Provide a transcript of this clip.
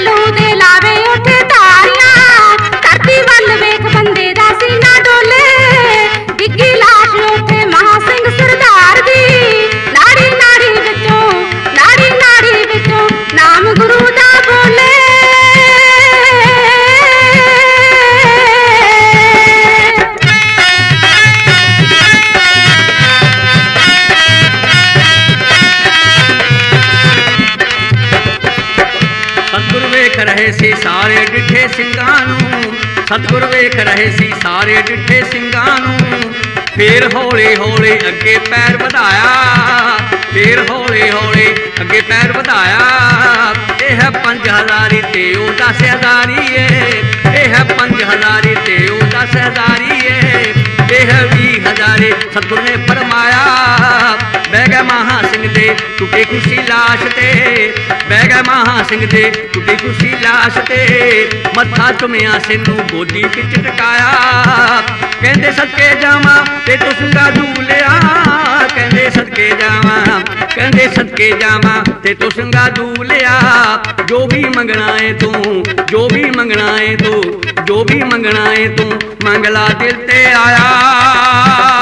लहू दे लावे उठ तारियां, धरती वल वेख बंदे दा सीना डोले, डिग्गी लाश उठे महा सिंह सरदार दी, नाड़ी नाड़ी विचों नाम गुरु दा बोले। सतगुर वेख रहे सी सारे डिठे सिंगां नूं, सतगुर वेख रहे सी सारे डिठे सिंगां नूं, फिर हौले हौले अगे पैर वधाया, फिर हौले हौले अगे पैर वधाया। यह 5000 ते ओ 10,000 यह 5000 ते ओ 10,000 यह 20,000 सतगुर ने फरमाया। बह गए महा सिंह दे टुटी खुशी लाश ते, बह गए महा सिंह दे टुटी खुशी लाश ते, मत्था चुमिया सिंधू गोदी विच टकाया। कहंदे सदके जावां ते तुसंगा दूलिया, कहंदे सदके जावां, कहंदे सदके जावां ते तुसंगा दूलिया। जो भी मंगना है तू, जो भी मंगना है तू, जो भी मंगना है तू मंगला दिल ते आया।